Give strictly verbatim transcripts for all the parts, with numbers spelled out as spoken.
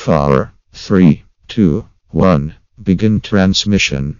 four, three, two, one. Begin transmission.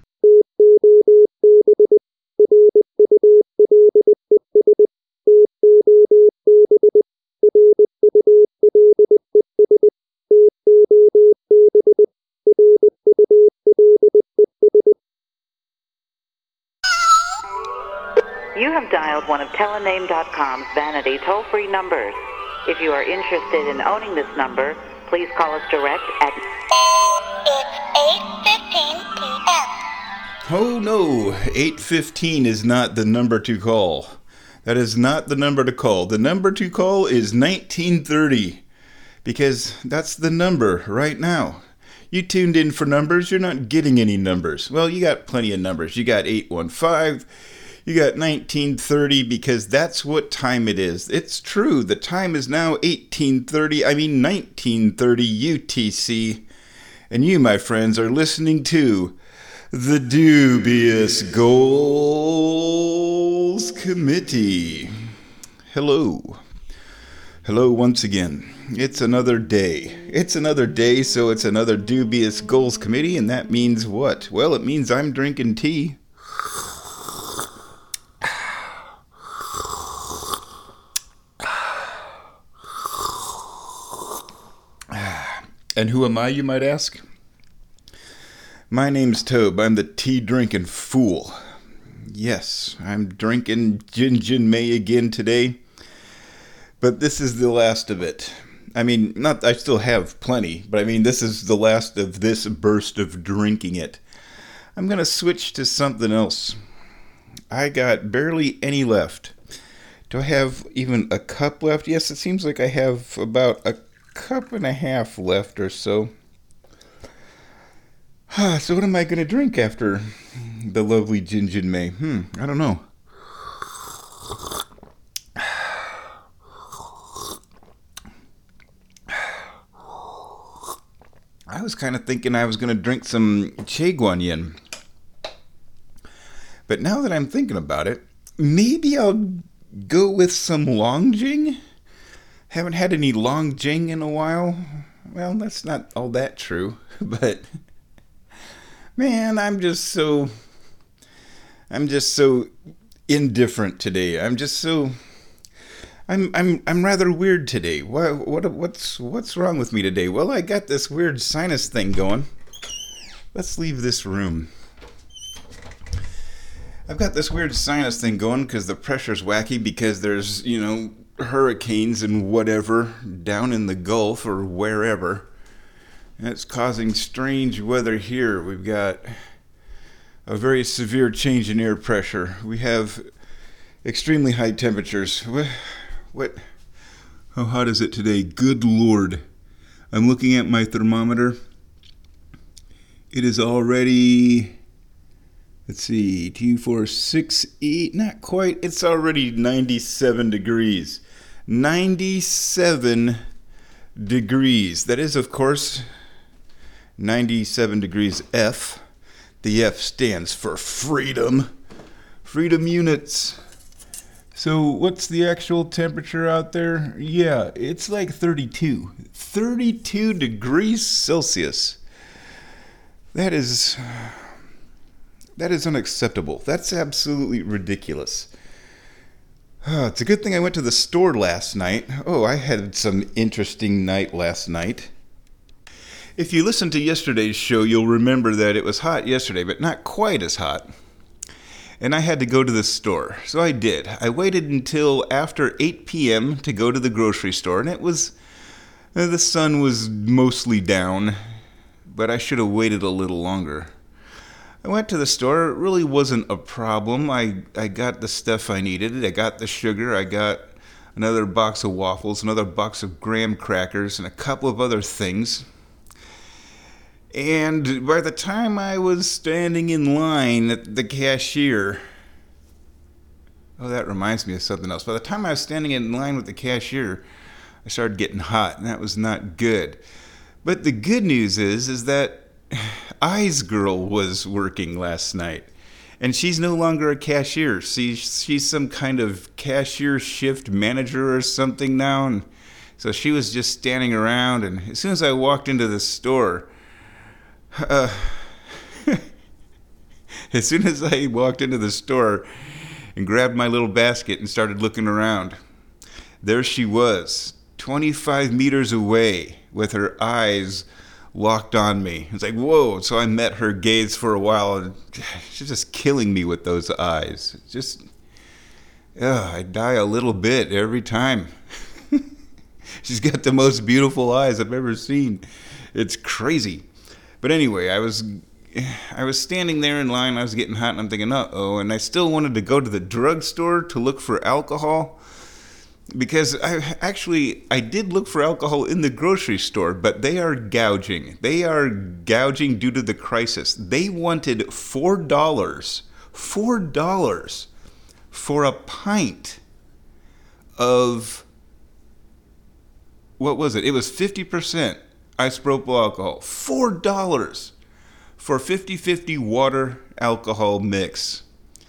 You have dialed one of Telename dot com's vanity toll-free numbers. If you are interested in owning this number, please call us direct at... It's eight fifteen p.m. Oh no, eight fifteen is not the number to call. That is not the number to call. The number to call is nineteen thirty, because that's the number right now. You tuned in for numbers, you're not getting any numbers. Well, you got plenty of numbers. You got eight one five, you got nineteen thirty, because that's what time it is. It's true, the time is now eighteen thirty, I mean nineteen thirty U T C. And you, my friends, are listening to the Dubious Goals Committee. Hello. Hello once again. It's another day. It's another day, so it's another Dubious Goals Committee, and that means what? Well, it means I'm drinking tea. And who am I, you might ask? My name's Tobe. I'm the tea-drinking fool. Yes, I'm drinking Gin May again today. But this is the last of it. I mean, not I still have plenty, but I mean, this is the last of this burst of drinking it. I'm going to switch to something else. I got barely any left. Do I have even a cup left? Yes, it seems like I have about a cup and a half left or so. So what am I going to drink after the lovely Gin May? Hmm, I don't know. I was kind of thinking I was going to drink some Che Guan Yin. But now that I'm thinking about it, maybe I'll go with some Long Jing? Haven't had any Long Jing in a while. Well, that's not all that true, but man, I'm just so I'm just so indifferent today. I'm just so I'm I'm I'm rather weird today. What what what's what's wrong with me today? Well, I got this weird sinus thing going. Let's leave this room. I've got this weird sinus thing going because the pressure's wacky because there's, you know, hurricanes and whatever down in the Gulf or wherever. And it's causing strange weather here. We've got a very severe change in air pressure. We have extremely high temperatures. What, what, how hot is it today? Good Lord. I'm looking at my thermometer. It is already, let's see, two, four, six, eight, not quite. It's already ninety-seven degrees. ninety-seven degrees. That is, of course, ninety-seven degrees F. The F stands for freedom. Freedom units. So what's the actual temperature out there? Yeah, it's like thirty-two. thirty-two degrees Celsius. That is... That is unacceptable. That's absolutely ridiculous. Oh, it's a good thing I went to the store last night. Oh, I had some interesting night last night. If you listened to yesterday's show, you'll remember that it was hot yesterday, but not quite as hot. And I had to go to the store. So I did. I waited until after eight p.m. to go to the grocery store, and it was... Uh, the sun was mostly down, but I should have waited a little longer. I went to the store. It really wasn't a problem. I, I got the stuff I needed. I got the sugar. I got another box of waffles, another box of graham crackers, and a couple of other things. And by the time I was standing in line at the cashier... Oh, that reminds me of something else. By the time I was standing in line with the cashier, I started getting hot, and that was not good. But the good news is, is that Eyes Girl was working last night, and she's no longer a cashier. She's, she's some kind of cashier shift manager or something now, and So she was just standing around, and as soon as I walked into the store, uh, as soon as I walked into the store and grabbed my little basket and started looking around, there she was, twenty-five meters away, with her eyes locked on me. It's like, whoa. So I met her gaze for a while, and she's just killing me with those eyes. Just, uh, I die a little bit every time. She's got the most beautiful eyes I've ever seen. It's crazy. But anyway, I was I was standing there in line. I was getting hot, and I'm thinking, uh-oh. And I still wanted to go to the drugstore to look for alcohol. Because I actually, I did look for alcohol in the grocery store, but they are gouging. They are gouging due to the crisis. They wanted four dollars, four dollars for a pint of, what was it? It was fifty percent isopropyl alcohol. four dollars for fifty-fifty water alcohol mix.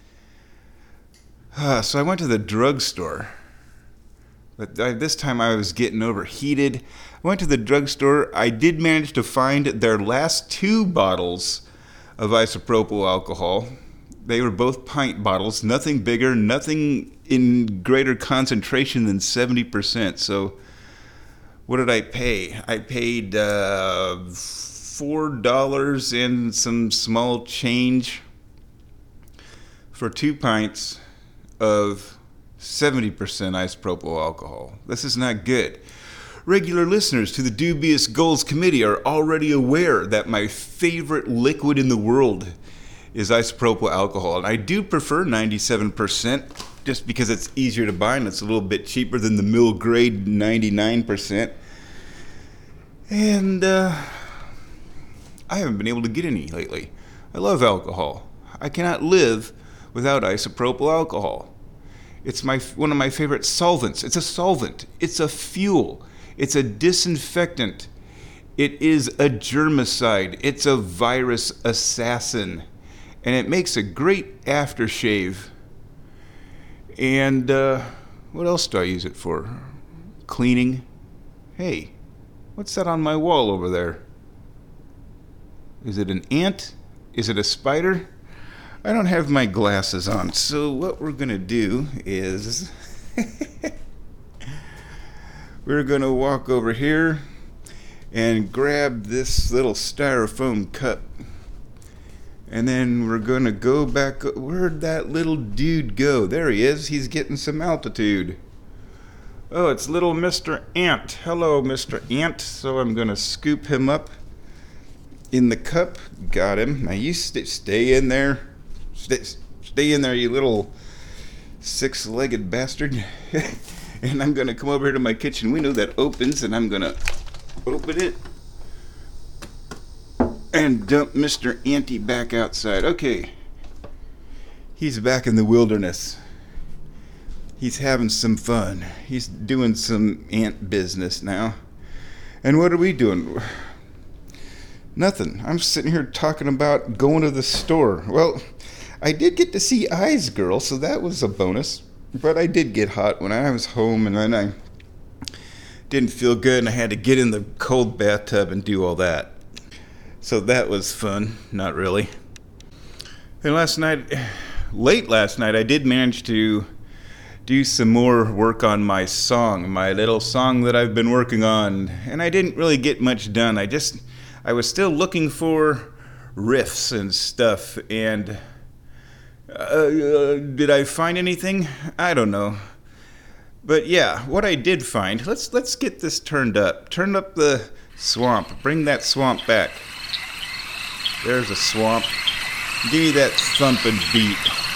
Uh, so I went to the drugstore. But this time I was getting overheated. I went to the drugstore. I did manage to find their last two bottles of isopropyl alcohol. They were both pint bottles, nothing bigger, nothing in greater concentration than seventy percent. So what did I pay? I paid uh, four dollars and some small change for two pints of seventy percent isopropyl alcohol. This is not good. Regular listeners to the Dubious Goals Committee are already aware that my favorite liquid in the world is isopropyl alcohol. And I do prefer ninety-seven percent just because it's easier to buy and it's a little bit cheaper than the mill grade ninety-nine percent. And uh, I haven't been able to get any lately. I love alcohol. I cannot live without isopropyl alcohol. It's my one of my favorite solvents. It's a solvent. It's a fuel. It's a disinfectant. It is a germicide. It's a virus assassin. And it makes a great aftershave. And uh, what else do I use it for? Cleaning. Hey, what's that on my wall over there? Is it an ant? Is it a spider? I don't have my glasses on, so what we're going to do is we're going to walk over here and grab this little styrofoam cup. And then we're going to go back. Where'd that little dude go? There he is. He's getting some altitude. Oh, it's little Mister Ant. Hello, Mister Ant. So I'm going to scoop him up in the cup. Got him. Now you st- stay in there. Stay, stay in there, you little six-legged bastard. And I'm going to come over here to my kitchen window that opens, and I'm going to open it and dump Mister Anty back outside. Okay. He's back in the wilderness. He's having some fun. He's doing some ant business now. And what are we doing? Nothing. I'm sitting here talking about going to the store. Well, I did get to see Eyes Girl, so that was a bonus. But I did get hot when I was home, and then I didn't feel good, and I had to get in the cold bathtub and do all that. So that was fun. Not really. And last night, late last night, I did manage to do some more work on my song, my little song that I've been working on. And I didn't really get much done. I just, I was still looking for riffs and stuff, and uh, uh, did I find anything? I don't know. But yeah, what I did find, let's let's get this turned up. Turn up the swamp. Bring that swamp back. There's a swamp. Give me that thumping beat.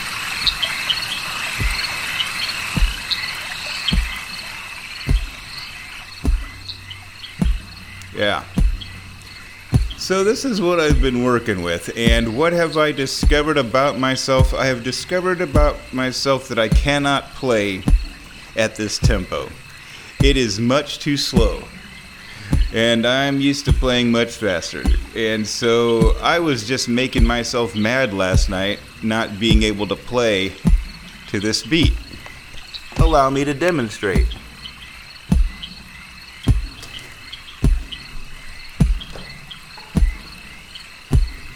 Yeah. So this is what I've been working with, and what have I discovered about myself? I have discovered about myself that I cannot play at this tempo. It is much too slow, and I'm used to playing much faster. And so I was just making myself mad last night, not being able to play to this beat. Allow me to demonstrate.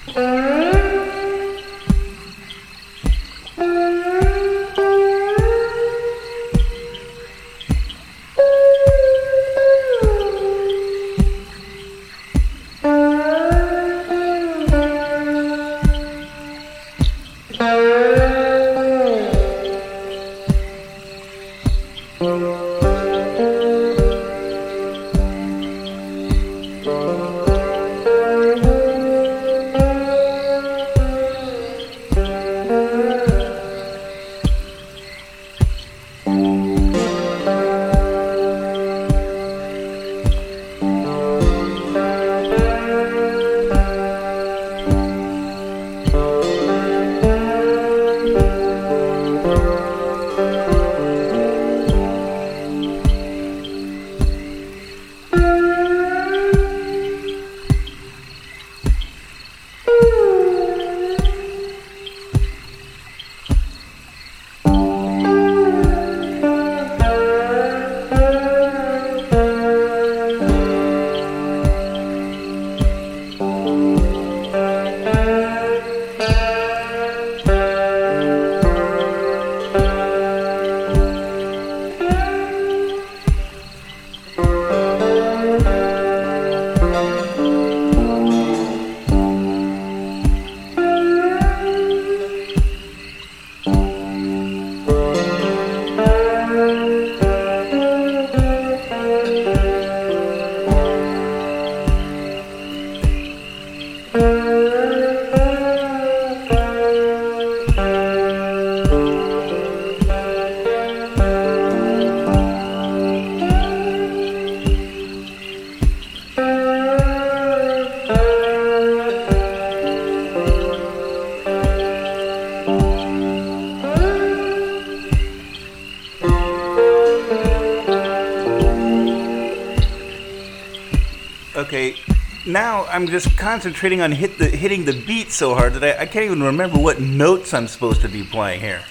Okay, now I'm just concentrating on hit the hitting the beat so hard that I, I can't even remember what notes I'm supposed to be playing here.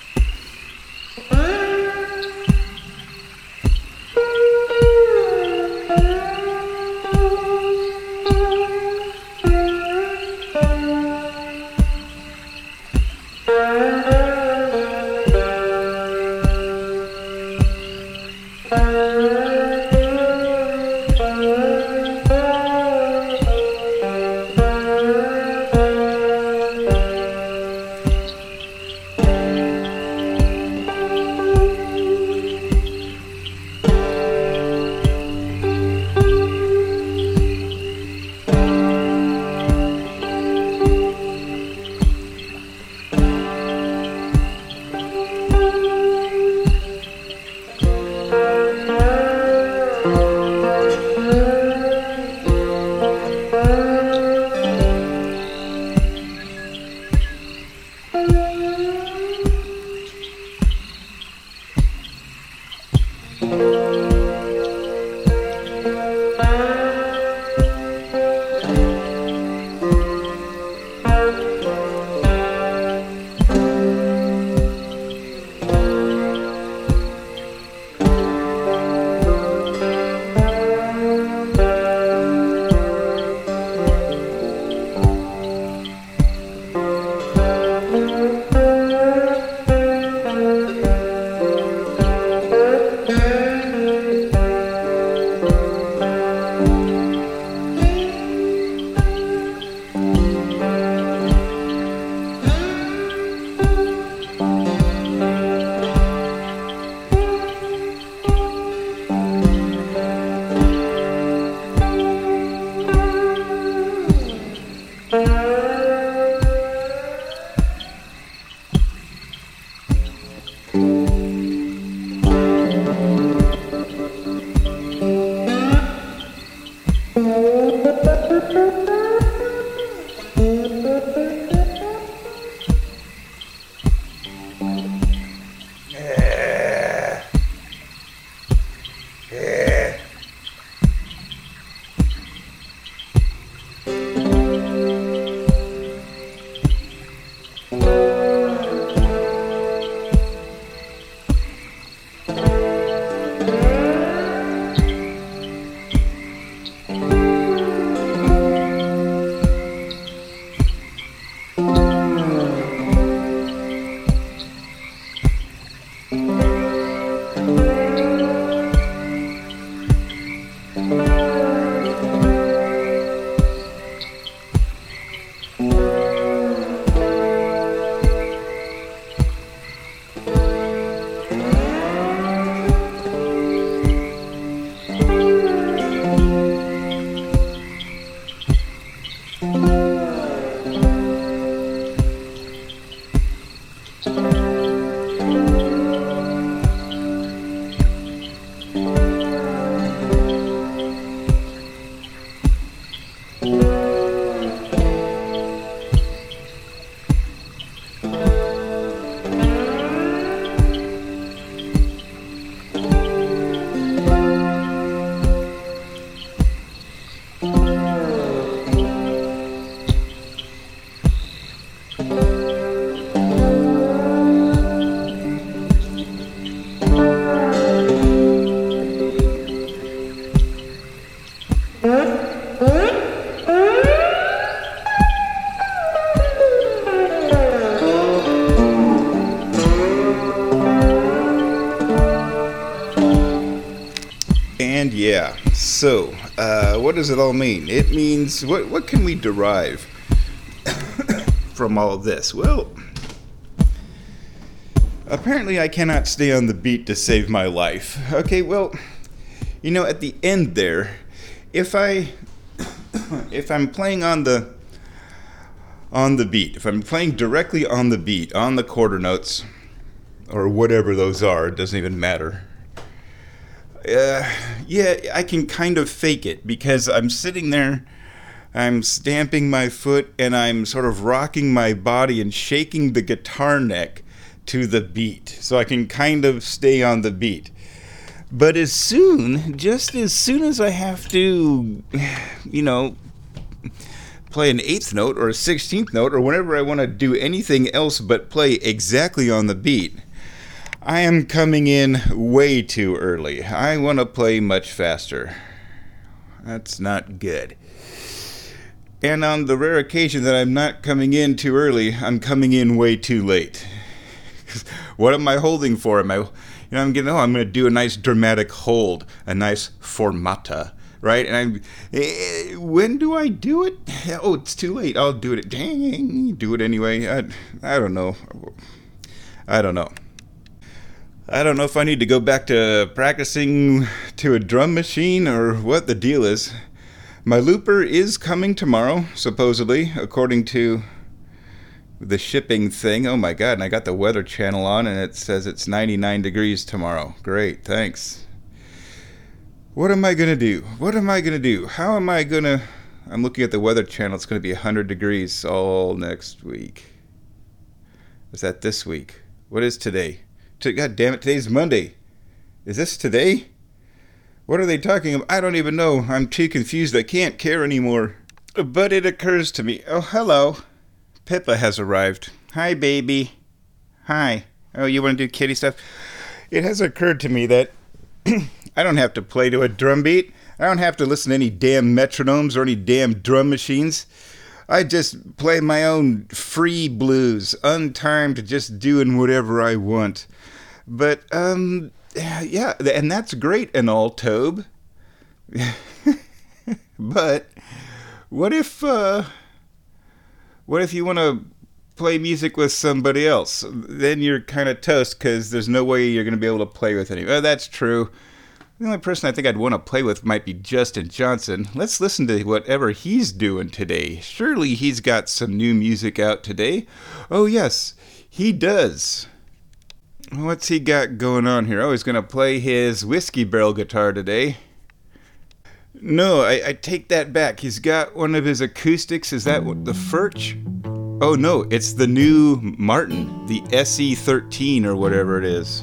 So, uh, what does it all mean? It means, what, what can we derive from all of this? Well, apparently I cannot stay on the beat to save my life. Okay, well, you know, at the end there, if I, if I'm playing on the, on the beat, if I'm playing directly on the beat, on the quarter notes, or whatever those are, it doesn't even matter. Uh, yeah, I can kind of fake it because I'm sitting there, I'm stamping my foot, and I'm sort of rocking my body and shaking the guitar neck to the beat. So I can kind of stay on the beat. But as soon, just as soon as I have to, you know, play an eighth note or a sixteenth note, or whenever I want to do anything else but play exactly on the beat, I am coming in way too early. I want to play much faster. That's not good. And on the rare occasion that I'm not coming in too early, I'm coming in way too late. What am I holding for? Am I, you know, I'm getting, oh, I'm going to do a nice dramatic hold, a nice formata, right? And I'm, eh, when do I do it? Oh, it's too late. I'll do it. Dang, do it anyway. I, I don't know. I don't know. I don't know if I need to go back to practicing to a drum machine or what the deal is. My looper is coming tomorrow, supposedly, according to the shipping thing. Oh my god, and I got the Weather Channel on and it says it's ninety-nine degrees tomorrow. Great, thanks. What am I going to do? What am I going to do? How am I going to... I'm looking at the Weather Channel. It's going to be one hundred degrees all next week. Is that this week? What is today? God damn it, today's Monday. Is this today? What are they talking about? I don't even know. I'm too confused. I can't care anymore. But it occurs to me. Oh, hello. Pippa has arrived. Hi, baby. Hi. Oh, you want to do kitty stuff? It has occurred to me that I don't have to play to a drum beat. I don't have to listen to any damn metronomes or any damn drum machines. I just play my own free blues, untimed, just doing whatever I want. But, um, yeah, and that's great and all, Tobe. But, what if, uh, what if you want to play music with somebody else? Then you're kind of toast, because there's no way you're going to be able to play with anyone. Oh, that's true. The only person I think I'd want to play with might be Justin Johnson. Let's listen to whatever he's doing today. Surely he's got some new music out today. Oh, yes, he does. What's he got going on here? Oh, he's going to play his whiskey barrel guitar today. No, I, I take that back. He's got one of his acoustics. Is that what, the Furch? Oh, no, it's the new Martin, the S E thirteen or whatever it is.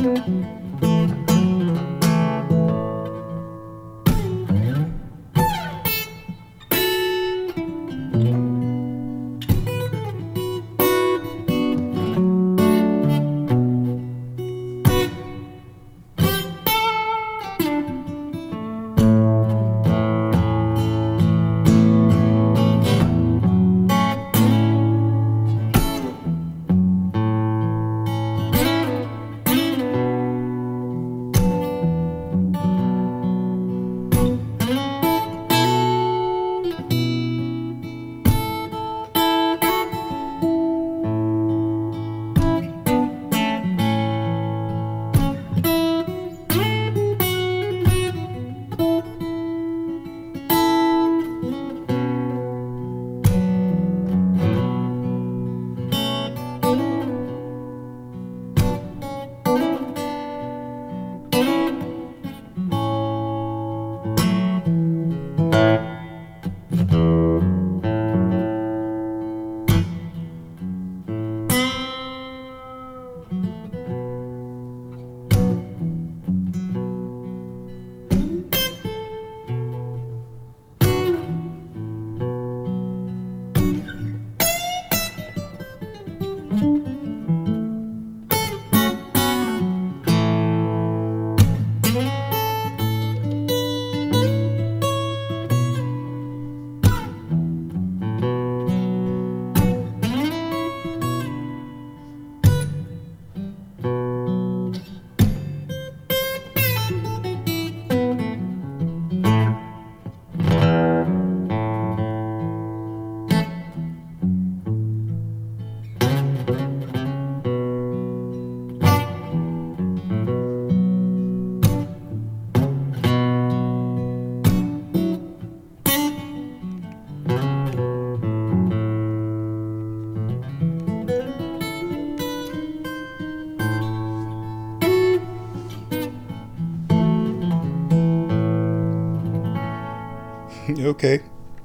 Okay,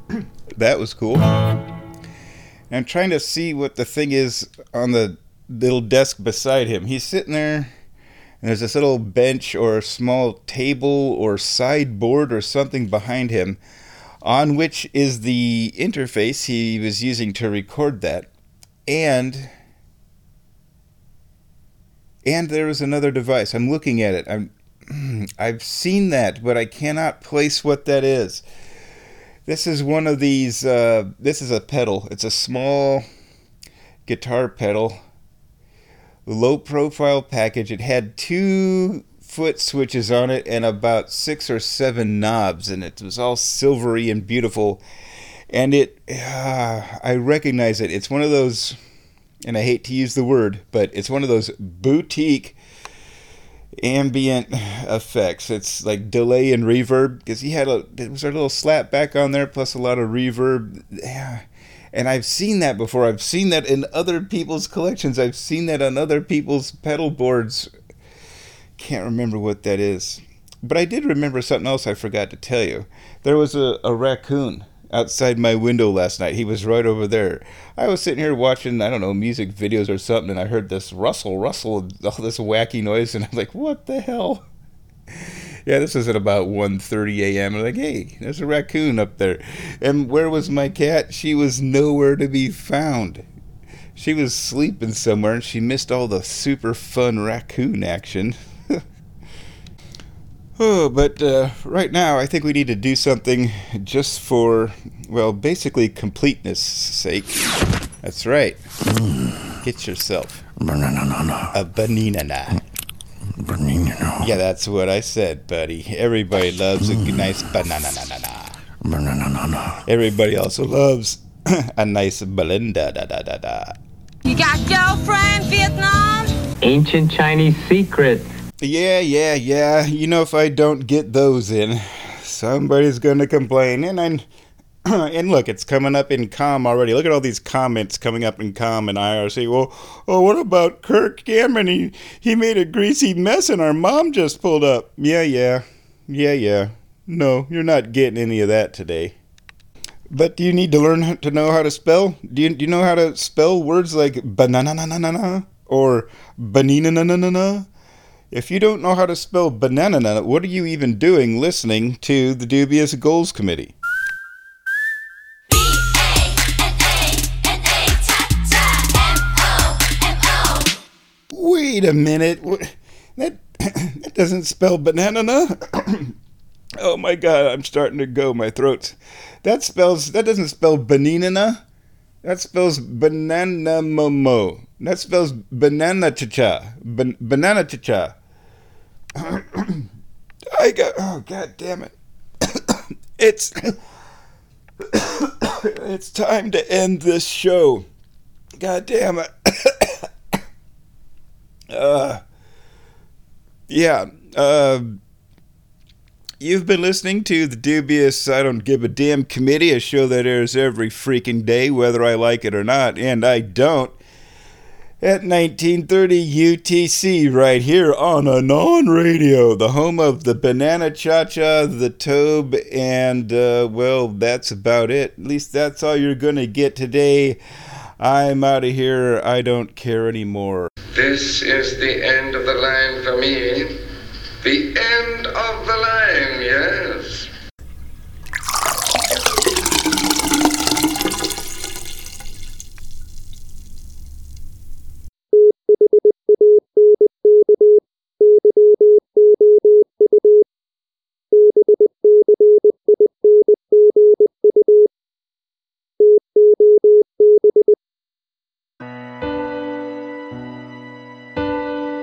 that was cool. I'm trying to see what the thing is on the little desk beside him. He's sitting there, and there's this little bench or small table or sideboard or something behind him, on which is the interface he was using to record that. And and there is another device. I'm looking at it. I'm I've seen that, but I cannot place what that is. This is one of these, uh, this is a pedal. It's a small guitar pedal, low profile package. It had two foot switches on it and about six or seven knobs, and it was all silvery and beautiful. And it, uh, I recognize it. It's one of those, and I hate to use the word, but it's one of those boutique ambient effects. It's like delay and reverb, because he had a it was a little slap back on there plus a lot of reverb. Yeah. And I've seen that before. I've seen that in other people's collections. I've seen that on other people's pedal boards. Can't remember what that is, but I did remember something else I forgot to tell you. There was a, a raccoon outside my window last night. He was right over there. I was sitting here watching, I don't know, music videos or something, and I heard this rustle, rustle, all this wacky noise, and I'm like, what the hell? Yeah, this was at about one thirty a.m. I'm like, hey, there's a raccoon up there. And where was my cat? She was nowhere to be found. She was sleeping somewhere, and she missed all the super fun raccoon action. Oh, but uh, right now, I think we need to do something just for, well, basically completeness' sake. That's right. Mm. Get yourself banana. A banana. Banana. Yeah, that's what I said, buddy. Everybody loves mm. a nice banana. Banana. Everybody also loves a nice Belinda. Da, da, da, da. You got girlfriend, Vietnam? Ancient Chinese secret. Yeah, yeah, yeah. You know, if I don't get those in, somebody's gonna complain. And I, and look, it's coming up in comm already. Look at all these comments coming up in comm and I R C. Well, oh, what about Kirk Cameron? He, he made a greasy mess and our mom just pulled up. Yeah, yeah, yeah, yeah. No, you're not getting any of that today. But do you need to learn to know how to spell? Do you, do you know how to spell words like banana-na-na-na-na or banana-na-na-na-na? If you don't know how to spell banana, what are you even doing listening to the Dubious Goals Committee? Wait a minute. That, that doesn't spell banana. Oh my god, I'm starting to go. My throat's... That spells... That doesn't spell banana. That spells banana momo. That spells banana cha-cha. Ban- banana cha-cha. I got... Oh, god damn it. It's... It's time to end this show. God damn it. uh... Yeah, uh... You've been listening to the Dubious I Don't Give a Damn Committee, a show that airs every freaking day, whether I like it or not, and I don't, at nineteen thirty U T C, right here on Anon Radio, the home of the Banana Cha-Cha, the Tobe, and, uh, well, that's about it. At least that's all you're gonna get today. I'm out of here. I don't care anymore. This is the end of the line for me. The end of the line, yes.